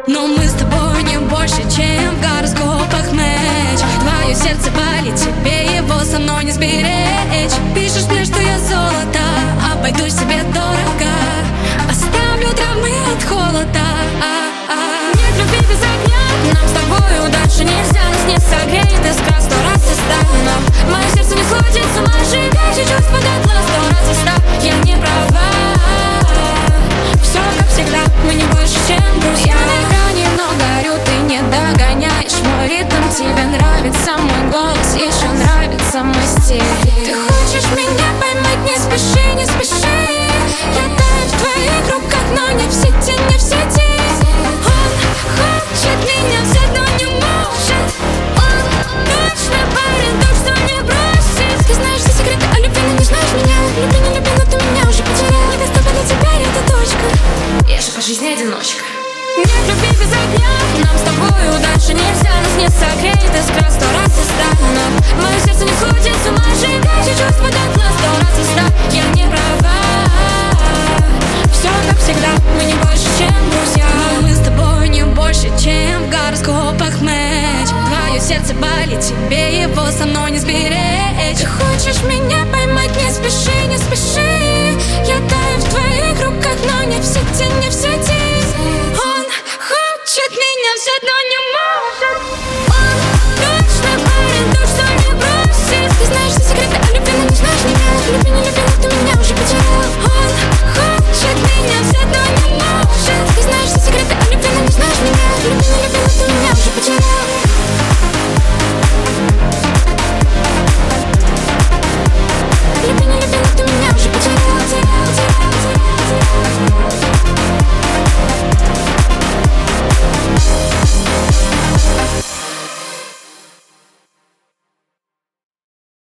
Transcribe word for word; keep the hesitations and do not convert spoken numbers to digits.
Но мы с тобой не больше, чем в гороскопах мэч. Твое сердце болит, тебе его со мной не сберечь. Пишешь мне, что я золото, обойдусь тебе дорого, оставлю травмы от холода. Нет любви без огня, нам с тобою дальше нельзя. Нас не согреет искра, сто раз и стану. Мое сердце не сходит с ума, сжигающие чувства дотла. Сто раз и ста, я не права. Все как всегда, мы не больше, чем друзья. Я на экране, но горю, ты не догоняешь мой ритм. Тебе нравится мой голос, еще нравится мой стиль. Ты хочешь меня поймать, не спеши, не спеши. Я таю в твоих руках, но не в сети, не в сети. Он хочет меня взять, но не может. Он точно парень, так что не бросит. Ты знаешь все секреты о любви, но не знаешь меня. Люби, не люби, но ты меня уже потерял. Не доступна теперь эта точка. Я же по жизни одиночка. Нет любви без огня, нам с тобою дальше нельзя. Нас не согреет искра, сто раз и стану. Мое сердце не сходит с ума, сжигающие чувства дотла. Сто раз и ста, я не права. Все как всегда, мы не больше, чем друзья. Но мы с тобой не больше, чем в гороскопах мэч. Твое сердце болит, тебе его со мной не сберечь. Ты хочешь меня поймать, не спеши, не спеши. Я таю в твоих руках, но не в сети, не в сети.